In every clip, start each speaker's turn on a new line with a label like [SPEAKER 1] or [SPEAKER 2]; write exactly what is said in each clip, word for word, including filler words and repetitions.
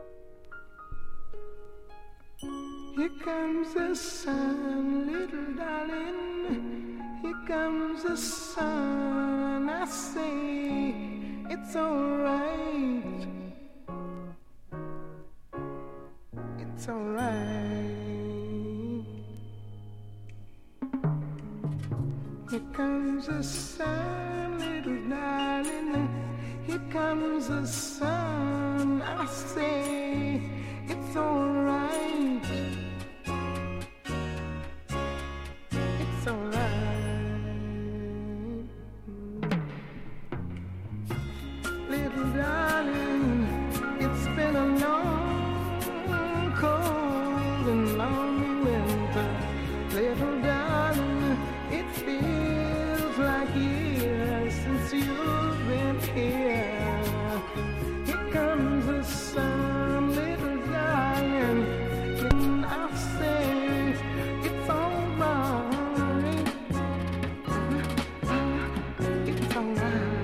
[SPEAKER 1] Here comes the sun, little darling. Here comes the sun. I say it's alright. It's alright. Here comes the sun, little darling. Here comes the sun. I say it's alright. It's alright. Little darling, it's been a long, cold and lonely winter. Little darling, it feels like years since you've been here. Here comes the sun, little darling, and I say it's alright. It's alright.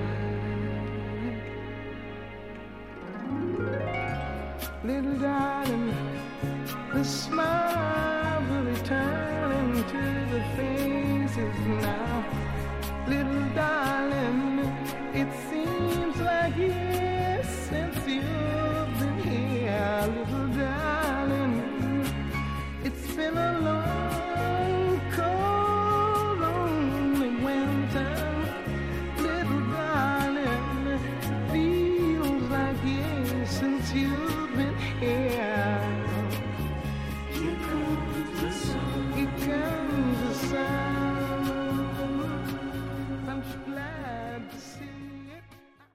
[SPEAKER 1] Little darling, the smiles will return to the faces now. Little darling, it seems like years since you